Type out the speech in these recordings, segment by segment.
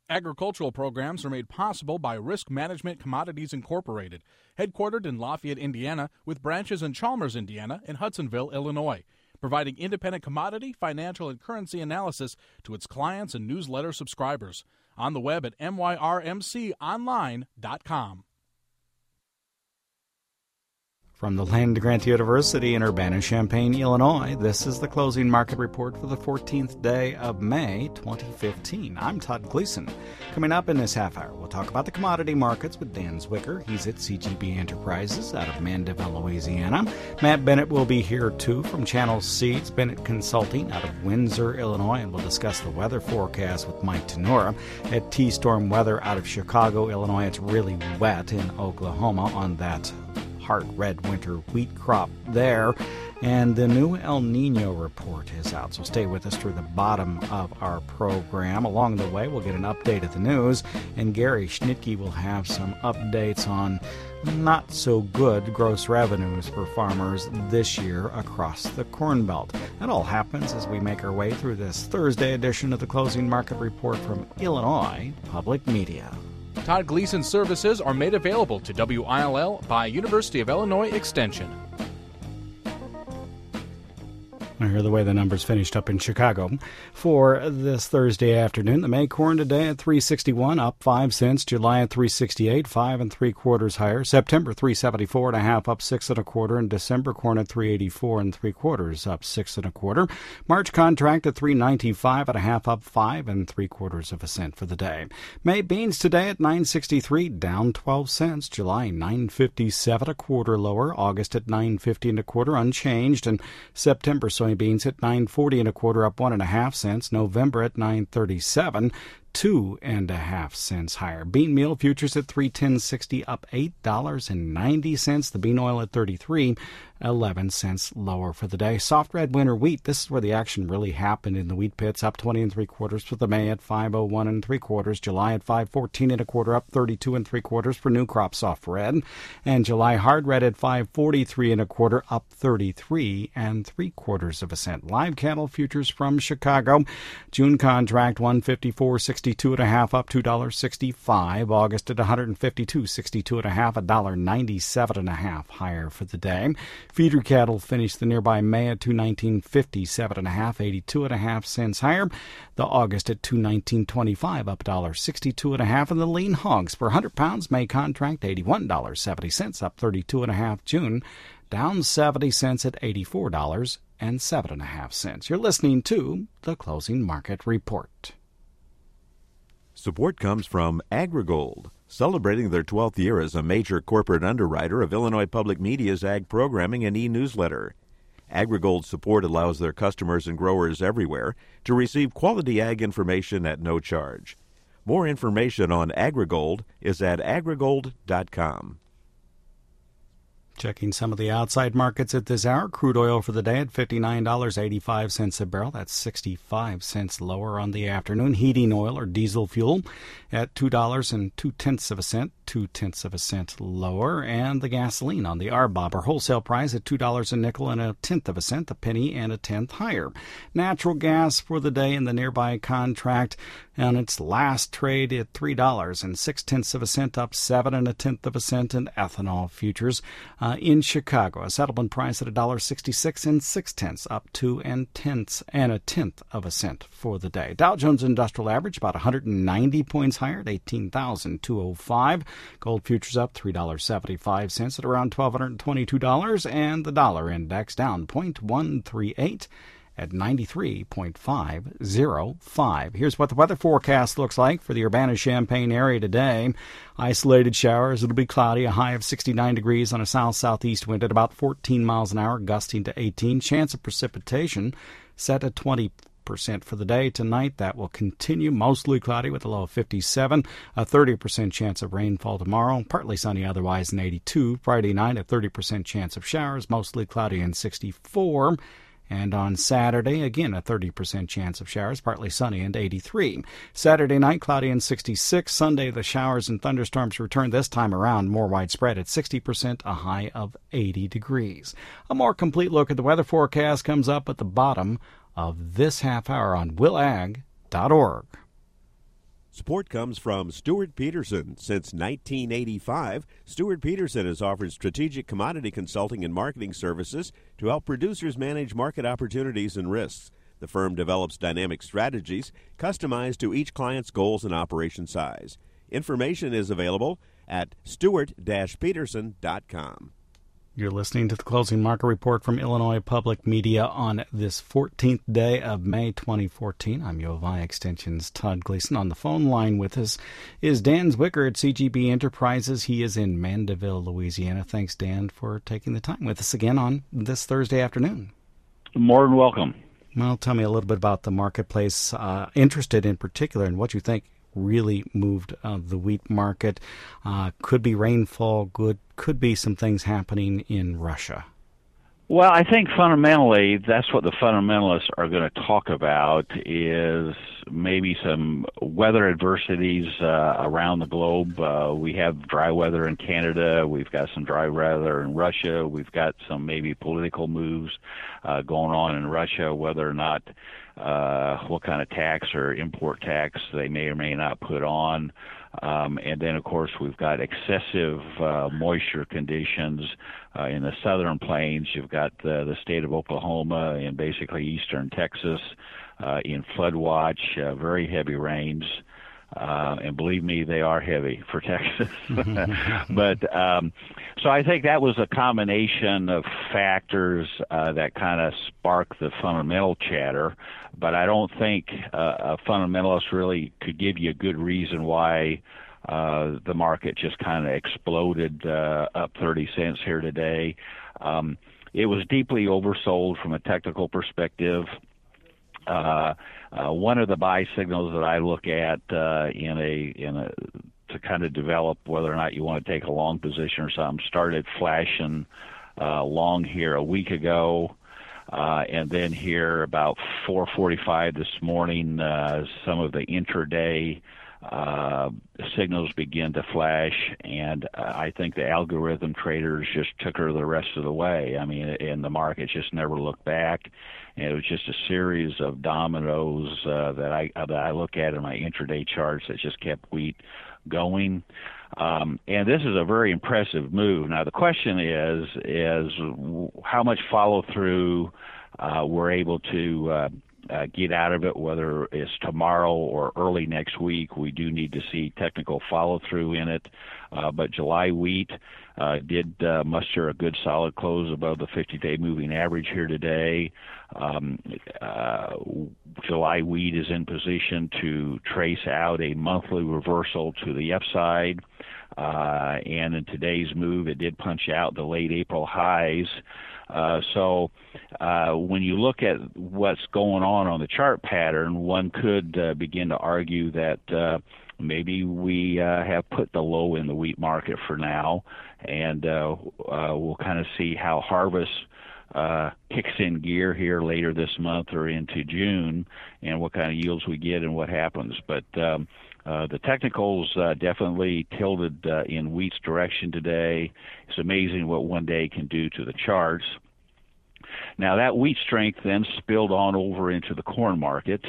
Agricultural programs are made possible by Risk Management Commodities Incorporated, headquartered in Lafayette, Indiana, with branches in Chalmers, Indiana, and Hudsonville, Illinois, providing independent commodity, financial, and currency analysis to its clients and newsletter subscribers. On the web at myrmconline.com. From the land-grant University in Urbana-Champaign, Illinois, this is the closing market report for the 14th day of May 2015. I'm Todd Gleason. Coming up in this half hour, we'll talk about the commodity markets with Dan Zwicker. He's at CGB Enterprises out of Mandeville, Louisiana. Matt Bennett will be here, too, from Channel Seeds Bennett Consulting out of Windsor, Illinois, and we'll discuss the weather forecast with Mike Tenora. At T-Storm Weather out of Chicago, Illinois, it's really wet in Oklahoma on that heart red winter wheat crop there. And the new El Nino report is out, so stay with us through the bottom of our program. Along the way, we'll get an update of the news, and Gary Schnitke will have some updates on not so good gross revenues for farmers this year across the Corn Belt. That all happens as we make our way through this Thursday edition of the Closing Market Report from Illinois Public Media. Todd Gleason's services are made available to WILL by University of Illinois Extension. I hear the way the numbers finished up in Chicago. For this Thursday afternoon, the May corn today at $3.61, up 5 cents. July at $3.68, 5 3/4 higher. September $3.74.5, up 6 1/4, and December corn at $3.84 3/4, up 6 1/4. March contract at $3.95.5, up 5 3/4 cents for the day. May beans today at $9.63, down 12 cents. July $9.57 1/4 lower. August at $9.50 1/4, unchanged, and September soybeans at $9.40 1/4, up 1 1/2 cents. November at $9.37, 2 1/2 cents higher. Bean meal futures at $3.1060, up $8.90. The bean oil at $33, 11 cents lower for the day. Soft red winter wheat, this is where the action really happened in the wheat pits, up 20 3/4 for the May at $5.01 3/4. July at $5.14 1/4, up 32 3/4 for new crop soft red. And July hard red at $5.43 1/4, up 33 3/4 cents. Live cattle futures from Chicago. June contract 154.62 1/2, up $2.65. August at 152.62 1/2, $1.97 1/2 higher for the day. Feeder cattle finished the nearby May at $219.57 1/2, 82 1/2 cents higher. The August at $219.25, up $1.62 1/2. And the lean hogs per 100 pounds May contract $81.70, up 32 1/2. June down 70 cents at $84.07 1/2. You're listening to the Closing Market Report. Support comes from AgriGold, celebrating their 12th year as a major corporate underwriter of Illinois Public Media's ag programming and e-newsletter. AgriGold's support allows their customers and growers everywhere to receive quality ag information at no charge. More information on AgriGold is at agrigold.com. Checking some of the outside markets at this hour. Crude oil for the day at $59.85 a barrel. That's 65 cents lower on the afternoon. Heating oil or diesel fuel at $2.02, 2/10 cent lower. And the gasoline on the RBOB or wholesale price at $2 a nickel and 1/10 cent, a penny and 1/10 higher. Natural gas for the day in the nearby contract on its last trade at $3.06 cent, up 7 1/10 cent. And ethanol futures in Chicago, a settlement price at $1.66 6/10, up 2 1/10 cent for the day. Dow Jones Industrial Average about 190 points higher at 18,205. Gold futures up $3.75 at around $1,222, and the dollar index down 0.138 at 93.505. Here's what the weather forecast looks like for the Urbana-Champaign area today. Isolated showers. It'll be cloudy, a high of 69 degrees on a south-southeast wind at about 14 miles an hour, gusting to 18. Chance of precipitation set at 20% for the day. Tonight, that will continue mostly cloudy with a low of 57. A 30% chance of rainfall tomorrow. Partly sunny otherwise in 82. Friday night, a 30% chance of showers, mostly cloudy in 64. And on Saturday, again, a 30% chance of showers, partly sunny and 83. Saturday night, cloudy and 66. Sunday, the showers and thunderstorms return this time around, more widespread at 60%, a high of 80 degrees. A more complete look at the weather forecast comes up at the bottom of this half hour on willag.org. Support comes from Stuart Peterson. Since 1985, Stuart Peterson has offered strategic commodity consulting and marketing services to help producers manage market opportunities and risks. The firm develops dynamic strategies customized to each client's goals and operation size. Information is available at stewart-peterson.com. You're listening to the Closing Market Report from Illinois Public Media on this 14th day of May 2014. I'm U of I Extension's Todd Gleason. On the phone line with us is Dan Zwicker at CGB Enterprises. He is in Mandeville, Louisiana. Thanks, Dan, for taking the time with us again on this Thursday afternoon. More than welcome. Well, tell me a little bit about the marketplace, interested in particular in what you think really moved the wheat market. Could be rainfall, could be some things happening in Russia. Well, I think fundamentally that's what the fundamentalists are going to talk about is maybe some weather adversities around the globe. We have dry weather in Canada. We've got some dry weather in Russia. We've got some maybe political moves going on in Russia, whether or not what kind of tax or import tax they may or may not put on. And then, of course, we've got excessive moisture conditions in the southern plains. You've got the state of Oklahoma and basically eastern Texas in flood watch, very heavy rains. And believe me, they are heavy for Texas. But so I think that was a combination of factors that kind of sparked the fundamental chatter. But I don't think a fundamentalist really could give you a good reason why the market just kind of exploded up 30 cents here today. It was deeply oversold from a technical perspective. One of the buy signals that I look at to kind of develop whether or not you want to take a long position or something started flashing long here a week ago. And then here about 4:45 this morning, some of the intraday signals begin to flash, and I think the algorithm traders just took her the rest of the way. I mean, and the market just never looked back, and it was just a series of dominoes that I look at in my intraday charts that just kept wheat going. And this is a very impressive move. Now the question is how much follow through we're able to get out of it, whether it's tomorrow or early next week. We do need to see technical follow-through in it. But July wheat did muster a good solid close above the 50-day moving average here today. July wheat is in position to trace out a monthly reversal to the upside. And in today's move, it did punch out the late April highs. So when you look at what's going on the chart pattern, one could begin to argue that maybe we have put the low in the wheat market for now, and we'll kind of see how harvest kicks in gear here later this month or into June, and what kind of yields we get and what happens. But the technicals definitely tilted in wheat's direction today. It's amazing what one day can do to the charts. Now, that wheat strength then spilled on over into the corn market.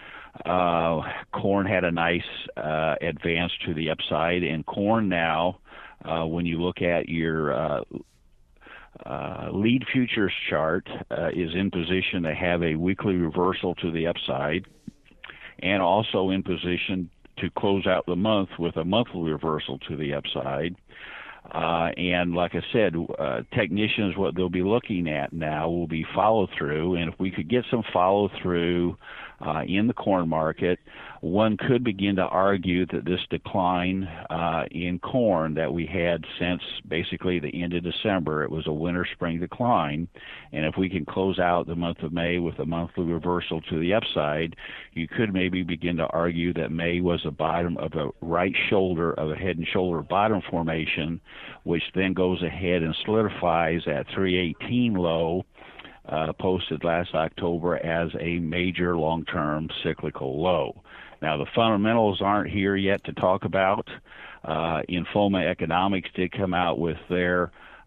Corn had a nice advance to the upside, and corn now, when you look at your lead futures chart, is in position to have a weekly reversal to the upside, and also in position to close out the month with a monthly reversal to the upside. And like I said, technicians, what they'll be looking at now will be follow-through. And if we could get some follow-through in the corn market, one could begin to argue that this decline in corn that we had since basically the end of December, it was a winter-spring decline. And if we can close out the month of May with a monthly reversal to the upside, you could maybe begin to argue that May was a bottom of a right shoulder of a head and shoulder bottom formation, which then goes ahead and solidifies at 318 low, posted last October as a major long-term cyclical low. Now, the fundamentals aren't here yet to talk about. Infoma Economics did come out with their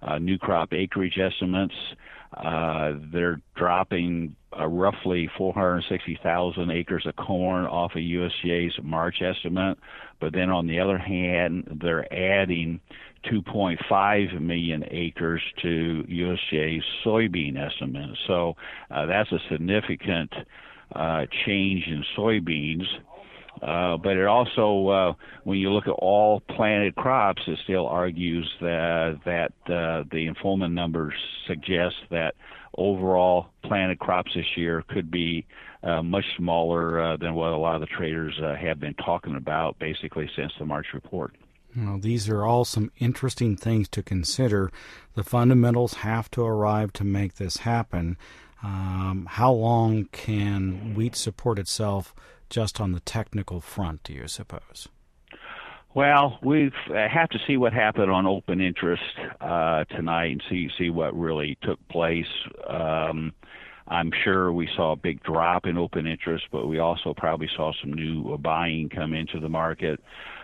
new crop acreage estimates. They're dropping roughly 460,000 acres of corn off of USDA's March estimate, but then on the other hand, they're adding 2.5 million acres to USDA's soybean estimate. So that's a significant change in soybeans. But it also, when you look at all planted crops, it still argues that the enrollment numbers suggest that overall planted crops this year could be much smaller than what a lot of the traders have been talking about basically since the March report. Well, these are all some interesting things to consider. The fundamentals have to arrive to make this happen. How long can wheat support itself just on the technical front, do you suppose? Well, we have to see what happened on open interest tonight and see what really took place. I'm sure we saw a big drop in open interest, but we also probably saw some new buying come into the market.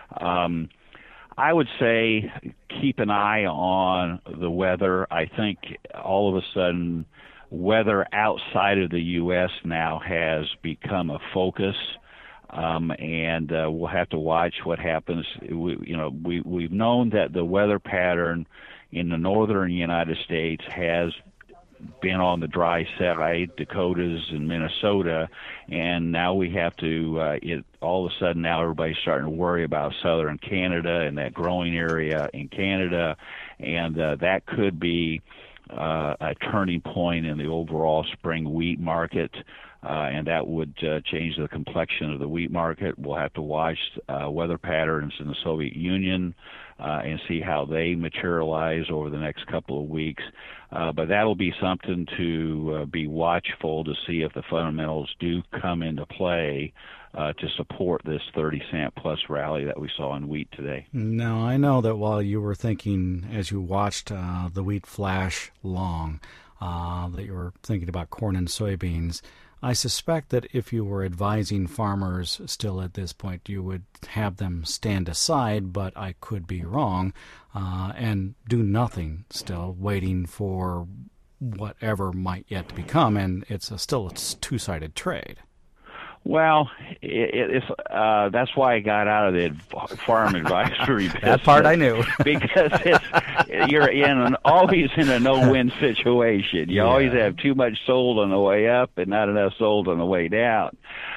I would say keep an eye on the weather. I think all of a sudden weather outside of the U.S. now has become a focus, and we'll have to watch what happens. We've known that the weather pattern in the northern United States has been on the dry side, Dakotas and Minnesota, and now we have to, all of a sudden now everybody's starting to worry about southern Canada and that growing area in Canada, and that could be a turning point in the overall spring wheat market, and that would change the complexion of the wheat market. We'll have to watch weather patterns in the Soviet Union and see how they materialize over the next couple of weeks. But that'll be something to be watchful to see if the fundamentals do come into play to support this 30-cent plus rally that we saw in wheat today. Now, I know that while you were thinking, as you watched the wheat flash long, that you were thinking about corn and soybeans. I suspect that if you were advising farmers still at this point, you would have them stand aside, but I could be wrong, and do nothing still, waiting for whatever might yet to become, and it's still a two-sided trade. Well, it's that's why I got out of the farm advisory business. That part I knew. Because you're always in a no-win situation. You always have too much sold on the way up and not enough sold on the way down.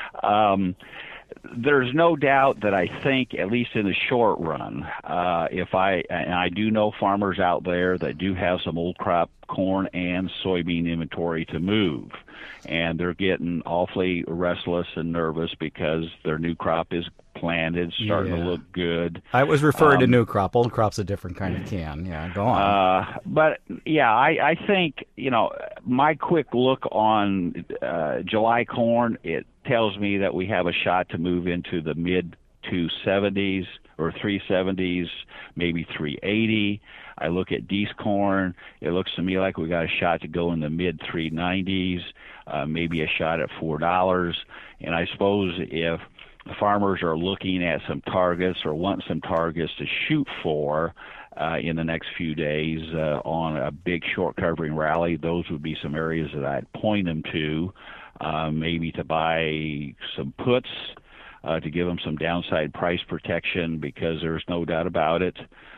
There's no doubt that I think, at least in the short run, and I do know farmers out there that do have some old crop corn and soybean inventory to move, and they're getting awfully restless and nervous because their new crop is planted, starting to look good. I was referring to new crop. Old crop's a different kind of can. Yeah, go on. But yeah, I think, my quick look on July corn, it tells me that we have a shot to move into the mid 270s or 370s, maybe 380. I look at Dees corn, it looks to me like we got a shot to go in the mid 390s, maybe a shot at $4. And I suppose if farmers are looking at some targets or want some targets to shoot for in the next few days on a big short covering rally, those would be some areas that I'd point them to, maybe to buy some puts to give them some downside price protection, because there's no doubt about it.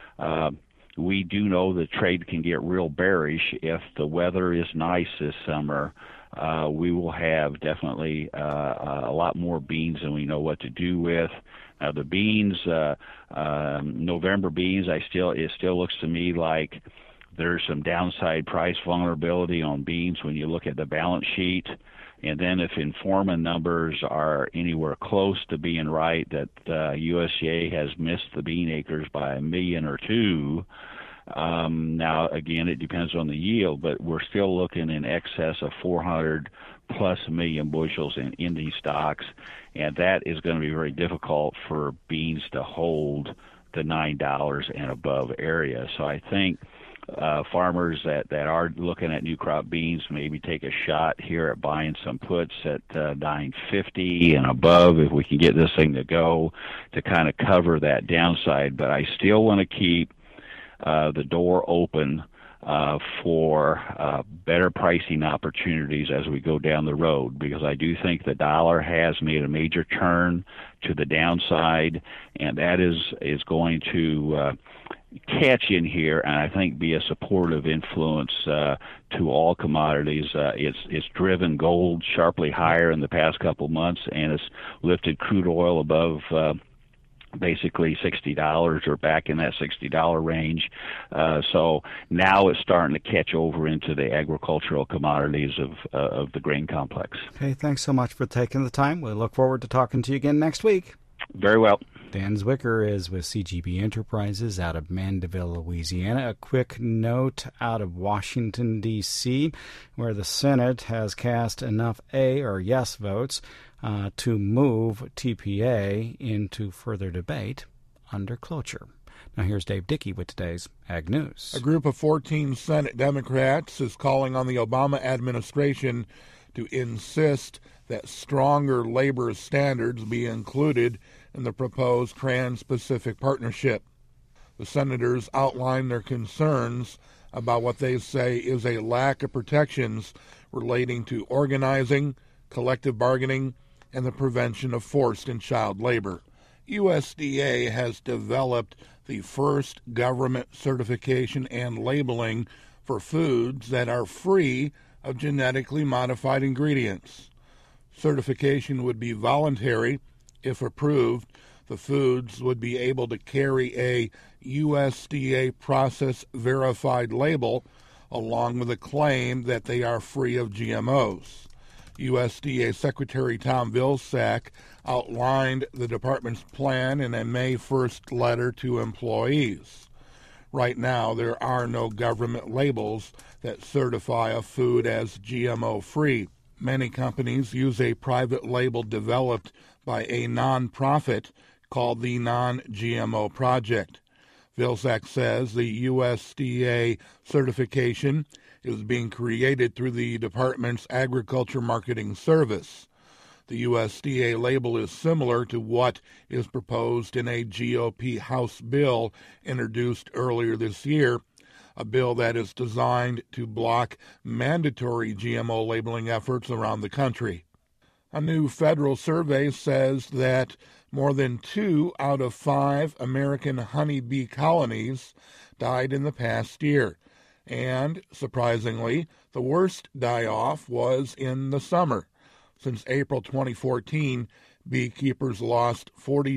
We do know the trade can get real bearish if the weather is nice this summer. We will have definitely a lot more beans than we know what to do with. Now the beans, November beans, it still looks to me like there's some downside price vulnerability on beans when you look at the balance sheet. And then if Informa numbers are anywhere close to being right, that USDA has missed the bean acres by 1 million or 2. Now, again, it depends on the yield, but we're still looking in excess of 400 plus million bushels in ending stocks, and that is going to be very difficult for beans to hold the $9 and above area. So I think farmers that are looking at new crop beans maybe take a shot here at buying some puts at $9.50 and above if we can get this thing to go to kind of cover that downside. But I still want to keep the door open for better pricing opportunities as we go down the road, because I do think the dollar has made a major turn to the downside, and that is going to catch in here, and I think be a supportive influence to all commodities. It's driven gold sharply higher in the past couple months, and it's lifted crude oil above basically $60 or back in that $60 range. So now it's starting to catch over into the agricultural commodities of the grain complex. Okay, thanks so much for taking the time. We look forward to talking to you again next week. Very well. Dan Zwicker is with CGB Enterprises out of Mandeville, Louisiana. A quick note out of Washington, D.C., where the Senate has cast enough yes votes to move TPA into further debate under cloture. Now here's Dave Dickey with today's Ag News. A group of 14 Senate Democrats is calling on the Obama administration to insist that stronger labor standards be included in the proposed Trans-Pacific Partnership. The senators outline their concerns about what they say is a lack of protections relating to organizing, collective bargaining, and the prevention of forced and child labor. USDA has developed the first government certification and labeling for foods that are free of genetically modified ingredients. Certification would be voluntary. If approved, the foods would be able to carry a USDA process-verified label along with a claim that they are free of GMOs. USDA Secretary Tom Vilsack outlined the department's plan in a May 1st letter to employees. Right now, there are no government labels that certify a food as GMO-free. Many companies use a private label developed by a nonprofit called the Non-GMO Project. Vilsack says the USDA certification is being created through the department's Agriculture Marketing Service. The USDA label is similar to what is proposed in a GOP House bill introduced earlier this year, a bill that is designed to block mandatory GMO labeling efforts around the country. A new federal survey says that more than 2 out of 5 American honeybee colonies died in the past year. And, surprisingly, the worst die-off was in the summer. Since April 2014, beekeepers lost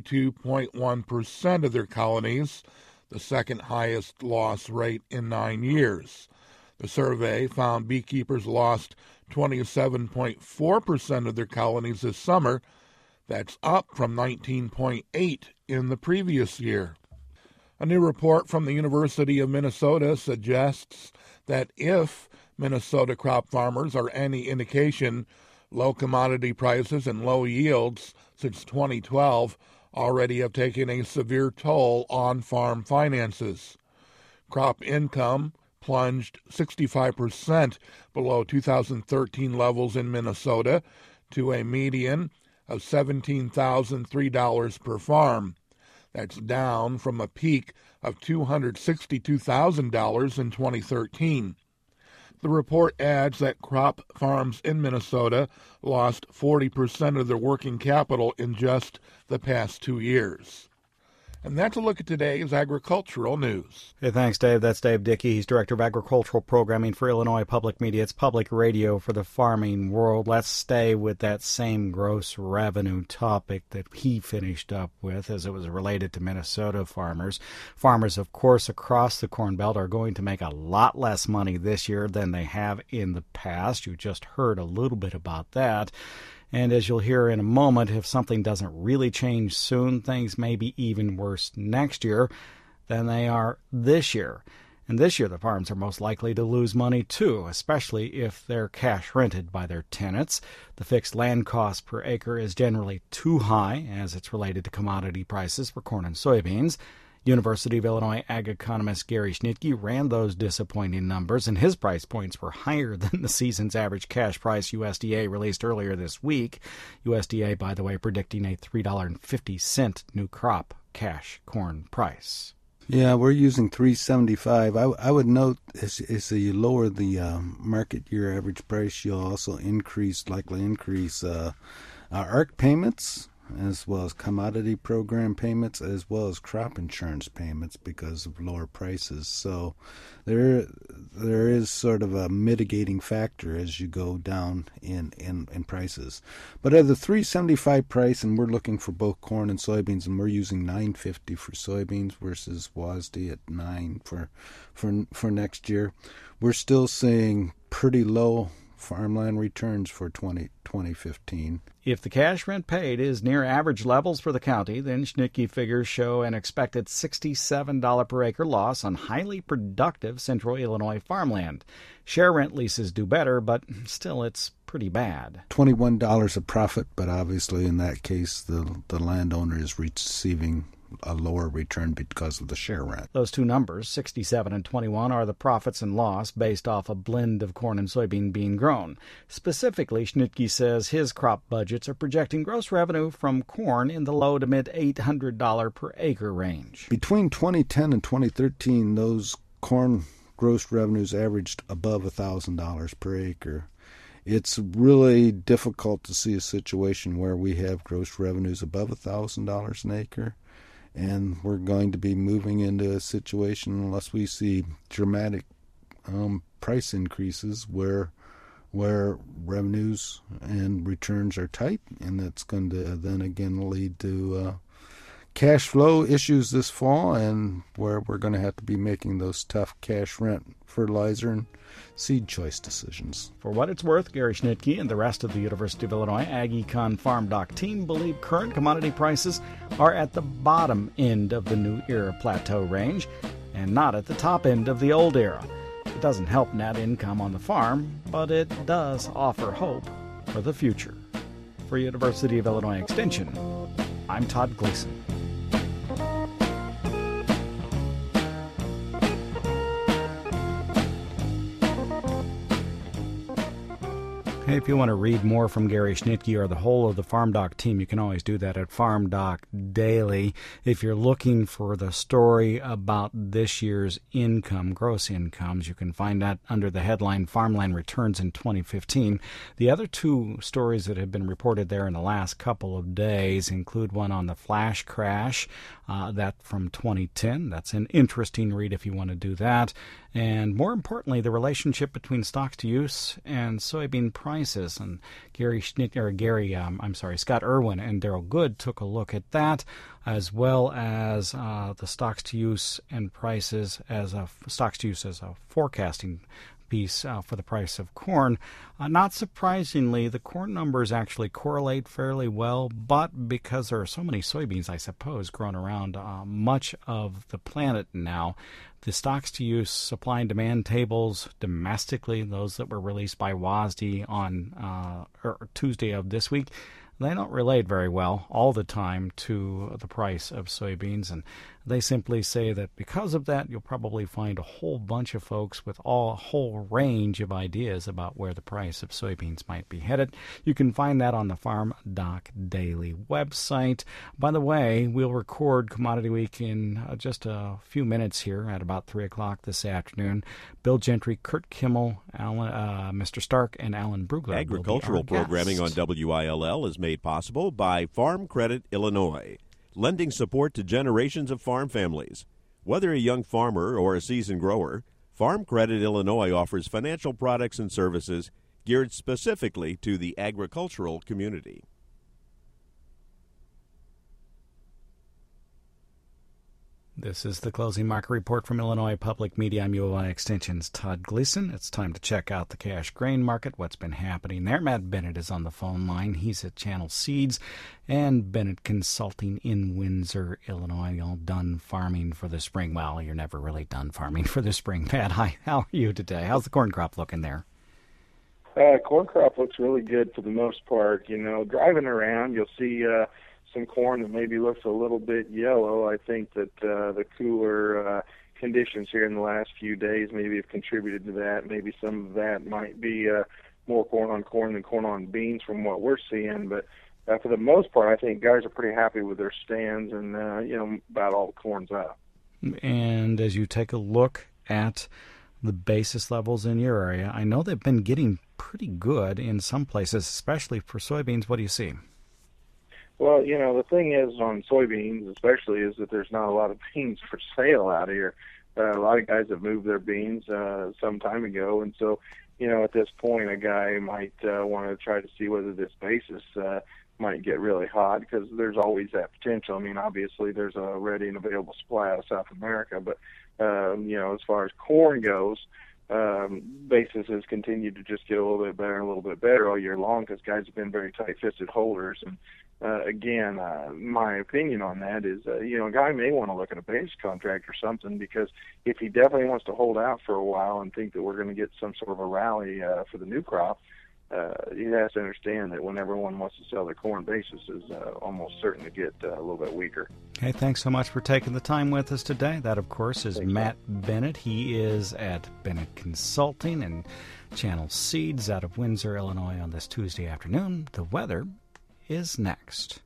42.1% of their colonies, the second highest loss rate in 9 years. The survey found beekeepers lost 27.4% of their colonies this summer. That's up from 19.8% in the previous year. A new report from the University of Minnesota suggests that if Minnesota crop farmers are any indication, low commodity prices and low yields since 2012 already have taken a severe toll on farm finances. Crop income plunged 65% below 2013 levels in Minnesota to a median of $17,003 per farm. That's down from a peak of $262,000 in 2013. The report adds that crop farms in Minnesota lost 40% of their working capital in just the past 2 years. And that's a look at today's agricultural news. Hey, thanks, Dave. That's Dave Dickey. He's Director of Agricultural Programming for Illinois Public Media. It's public radio for the farming world. Let's stay with that same gross revenue topic that he finished up with as it was related to Minnesota farmers. Farmers, of course, across the Corn Belt are going to make a lot less money this year than they have in the past. You just heard a little bit about that. And as you'll hear in a moment, if something doesn't really change soon, things may be even worse next year than they are this year. And this year, the farms are most likely to lose money, too, especially if they're cash rented by their tenants. The fixed land cost per acre is generally too high, as it's related to commodity prices for corn and soybeans. University of Illinois ag economist Gary Schnitke ran those disappointing numbers, and his price points were higher than the season's average cash price USDA released earlier this week. USDA, by the way, predicting a $3.50 new crop cash corn price. Yeah, we're using 375. I would note as you lower the market year average price, you'll also likely increase ARC payments, as well as commodity program payments, as well as crop insurance payments because of lower prices. So there is sort of a mitigating factor as you go down in prices. But at the 375 price, and we're looking for both corn and soybeans, and we're using $9.50 for soybeans versus WASDE at $9 for next year, we're still seeing pretty low farmland returns for 2015. If the cash rent paid is near average levels for the county, then Schnittke figures show an expected $67 per acre loss on highly productive central Illinois farmland. Share rent leases do better, but still it's pretty bad. $21 a profit, but obviously in that case the landowner is receiving a lower return because of the share rent. Those two numbers, 67 and 21, are the profits and loss based off a blend of corn and soybean being grown. Specifically, Schnittke says his crop budgets are projecting gross revenue from corn in the low to mid $800 per acre range. Between 2010 and 2013, those corn gross revenues averaged above $1,000 per acre. It's really difficult to see a situation where we have gross revenues above $1,000 an acre. And we're going to be moving into a situation, unless we see dramatic price increases, where revenues and returns are tight, and that's going to then again lead to cash flow issues this fall, and where we're going to have to be making those tough cash rent, fertilizer, and seed choice decisions. For what it's worth, Gary Schnittke and the rest of the University of Illinois AgEcon Farm Doc team believe current commodity prices are at the bottom end of the new era plateau range and not at the top end of the old era. It doesn't help net income on the farm, but it does offer hope for the future. For University of Illinois Extension, I'm Todd Gleason. Hey, if you want to read more from Gary Schnittke or the whole of the Farm Doc team, you can always do that at Farm Doc Daily. If you're looking for the story about this year's income, gross incomes, you can find that under the headline Farmland Returns in 2015. The other two stories that have been reported there in the last couple of days include one on the flash crash, that from 2010. That's an interesting read if you want to do that. And more importantly, the relationship between stocks to use and soybean prices. And Scott Irwin and Daryl Good took a look at that, as well as the stocks to use and prices as a forecasting piece for the price of corn. Not surprisingly, the corn numbers actually correlate fairly well, but because there are so many soybeans, I suppose, grown around much of the planet now, the stocks to use supply and demand tables domestically, those that were released by WASDE on Tuesday of this week, they don't relate very well all the time to the price of soybeans, and they simply say that because of that, you'll probably find a whole bunch of folks with a whole range of ideas about where the price of soybeans might be headed. You can find that on the Farm Doc Daily website. By the way, we'll record Commodity Week in just a few minutes here at about 3 o'clock this afternoon. Bill Gentry, Kurt Kimmel, Mr. Stark, and Alan Brugler. Agricultural programming on WILL is made possible by Farm Credit Illinois, lending support to generations of farm families. Whether a young farmer or a seasoned grower, Farm Credit Illinois offers financial products and services geared specifically to the agricultural community. This is the Closing Market Report from Illinois Public Media. I'm UOI Extension's Todd Gleason. It's time to check out the cash grain market, what's been happening there. Matt Bennett is on the phone line. He's at Channel Seeds and Bennett Consulting in Windsor, Illinois. All done farming for the spring. Well, you're never really done farming for the spring. Pat, hi. How are you today? How's the corn crop looking there? Corn crop looks really good for the most part. You know, driving around, you'll see some corn that maybe looks a little bit yellow. I think that the cooler conditions here in the last few days maybe have contributed to that. Maybe some of that might be more corn on corn than corn on beans from what we're seeing. But for the most part, I think guys are pretty happy with their stands and, about all the corn's up. And as you take a look at the basis levels in your area, I know they've been getting pretty good in some places, especially for soybeans. What do you see? Well, the thing is on soybeans especially is that there's not a lot of beans for sale out here. A lot of guys have moved their beans some time ago, and so, at this point, a guy might want to try to see whether this basis might get really hot, because there's always that potential. I mean, obviously, there's a ready and available supply out of South America, but, as far as corn goes, basis has continued to just get a little bit better and a little bit better all year long, because guys have been very tight-fisted holders. And again, my opinion on that is, a guy may want to look at a base contract or something, because if he definitely wants to hold out for a while and think that we're going to get some sort of a rally for the new crop, he has to understand that when everyone wants to sell their corn, basis is almost certain to get a little bit weaker. Hey, thanks so much for taking the time with us today. That, of course, is Matt Bennett. He is at Bennett Consulting and Channel Seeds out of Windsor, Illinois on this Tuesday afternoon. The weather is next.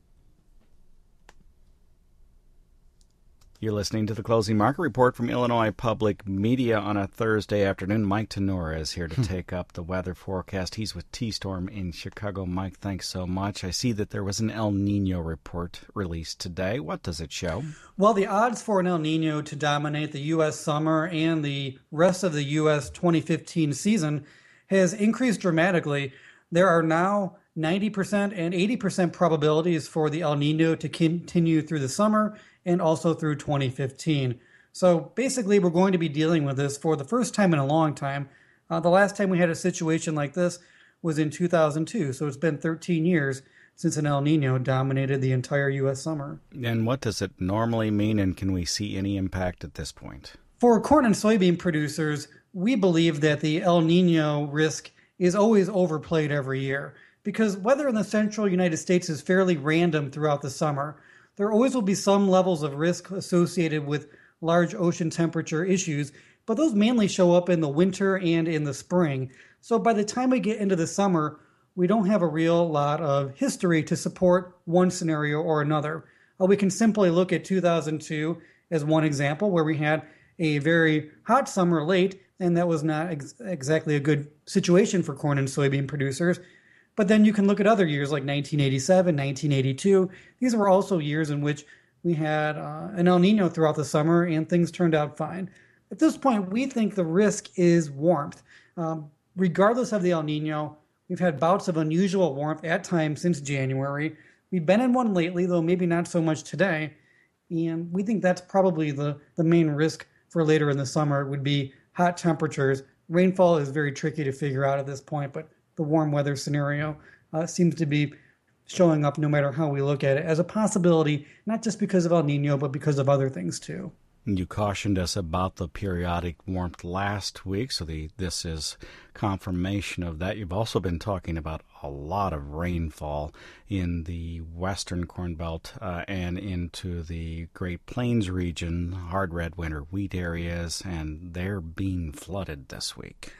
You're listening to the Closing Market Report from Illinois Public Media on a Thursday afternoon. Mike Tenora is here to take up the weather forecast. He's with T-Storm in Chicago. Mike, thanks so much. I see that there was an El Nino report released today. What does it show? Well, the odds for an El Nino to dominate the U.S. summer and the rest of the U.S. 2015 season has increased dramatically. There are now 90% and 80% probabilities for the El Nino to continue through the summer and also through 2015. So basically, we're going to be dealing with this for the first time in a long time. The last time we had a situation like this was in 2002, so it's been 13 years since an El Nino dominated the entire U.S. summer. And what does it normally mean, and can we see any impact at this point? For corn and soybean producers, we believe that the El Nino risk is always overplayed every year, because weather in the central United States is fairly random throughout the summer. There always will be some levels of risk associated with large ocean temperature issues, but those mainly show up in the winter and in the spring. So by the time we get into the summer, we don't have a real lot of history to support one scenario or another. We can simply look at 2002 as one example, where we had a very hot summer late, and that was not exactly a good situation for corn and soybean producers. But then you can look at other years like 1987, 1982. These were also years in which we had an El Nino throughout the summer and things turned out fine. At this point, we think the risk is warmth. Regardless of the El Nino, we've had bouts of unusual warmth at times since January. We've been in one lately, though maybe not so much today. And we think that's probably the main risk for later in the summer would be hot temperatures. Rainfall is very tricky to figure out at this point, but the warm weather scenario seems to be showing up no matter how we look at it as a possibility, not just because of El Nino, but because of other things too. You cautioned us about the periodic warmth last week, so this is confirmation of that. You've also been talking about a lot of rainfall in the western Corn Belt and into the Great Plains region, hard red winter wheat areas, and they're being flooded this week.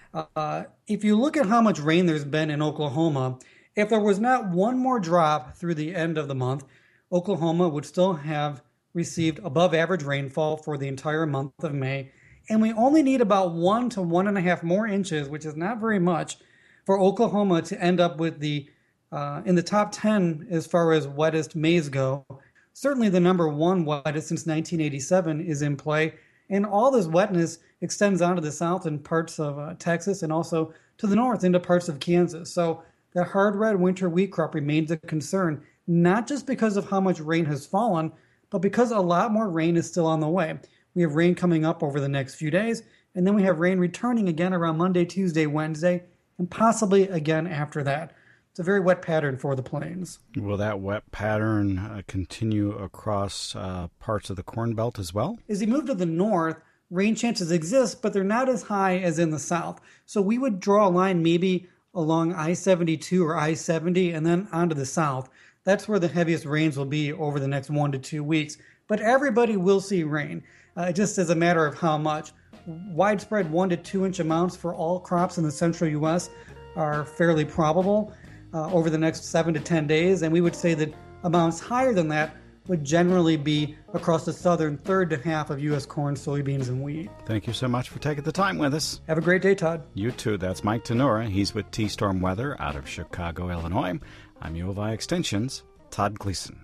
If you look at how much rain there's been in Oklahoma, if there was not one more drop through the end of the month, Oklahoma would still have received above average rainfall for the entire month of May. And we only need about 1 to 1.5 more inches, which is not very much, for Oklahoma to end up with in the top 10 as far as wettest Mays go. Certainly the number one wettest since 1987 is in play. And all this wetness extends onto the south and parts of Texas and also to the north into parts of Kansas. So the hard red winter wheat crop remains a concern, not just because of how much rain has fallen, but because a lot more rain is still on the way. We have rain coming up over the next few days, and then we have rain returning again around Monday, Tuesday, Wednesday, and possibly again after that. It's a very wet pattern for the plains. Will that wet pattern continue across parts of the Corn Belt as well? As you move to the north, rain chances exist, but they're not as high as in the south. So we would draw a line maybe along I-72 or I-70 and then onto the south. That's where the heaviest rains will be over the next 1 to 2 weeks. But everybody will see rain, just as a matter of how much. Widespread 1 to 2 inch amounts for all crops in the central U.S. are fairly probable over the next 7 to 10 days. And we would say that amounts higher than that would generally be across the southern third to half of U.S. corn, soybeans, and wheat. Thank you so much for taking the time with us. Have a great day, Todd. You too. That's Mike Tenora. He's with T-Storm Weather out of Chicago, Illinois. I'm U of I Extension's Todd Gleason.